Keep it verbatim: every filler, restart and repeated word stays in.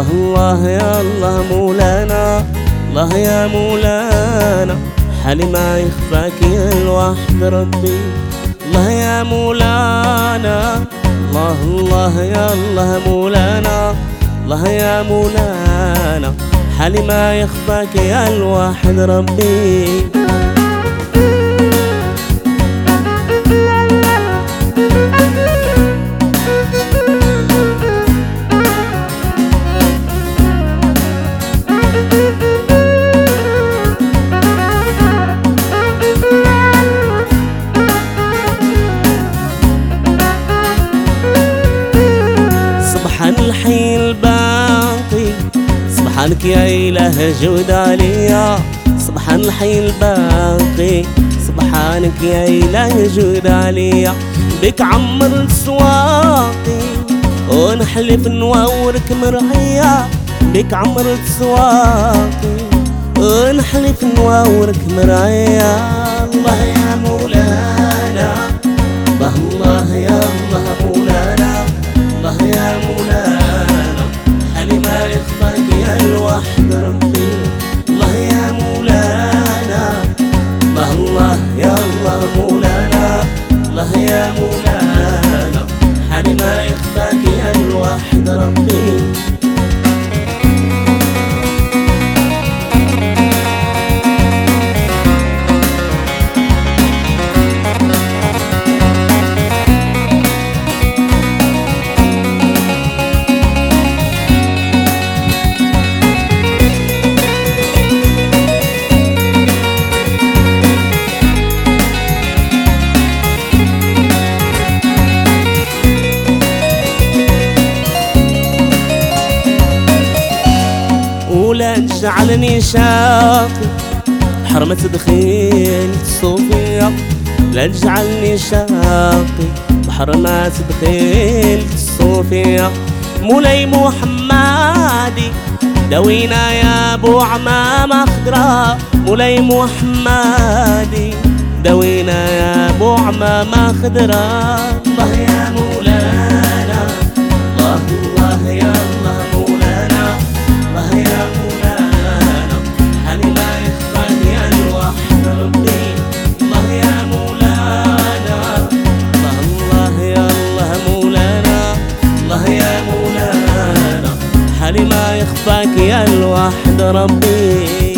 الله الله يا الله مولانا، الله يا مولانا، حالي ما يخفاك يا الوحد ربي. الله يا مولانا، الله الله يا الله مولانا، الله يا مولانا، حالي ما يخفاك يا الواحد ربي. سبحان الحي الباقي، سبحانك يا إله جود عليا. سبحان الحي الباقي، سبحانك يا إله جود عليا. بك عمر سواقي ونحلف نورك مرعية، بك عمر سواقي ونحلف نورك مرعية. الله يا مولانا، الله الله يا الله مولانا، الله يا مولانا، حالي ما يخفاك يا الوحد ربي. الله يا مولانا، الله الله يا الله مولانا، الله يا مولانا، حالي ما يخفاك يا الوحد ربي. ولا تجعلني شاقي حرمة دخيل الصوفية، لا تجعلني شاقي بحرمات دخيل الصوفية. مولاي محمدي دوينا يا ابو عمامة خضرا، مولاي محمدي دوينا يا ابو عمامة خضرا. الله يا مولانا، الله الله يا الله مولانا، الله يا مولانا، حالي ما يخفاك يا الوحد ربي. الله يا مولانا، الله الله يا الله مولانا، الله يا مولانا، حالي ما يخفاك يا الوحد ربي.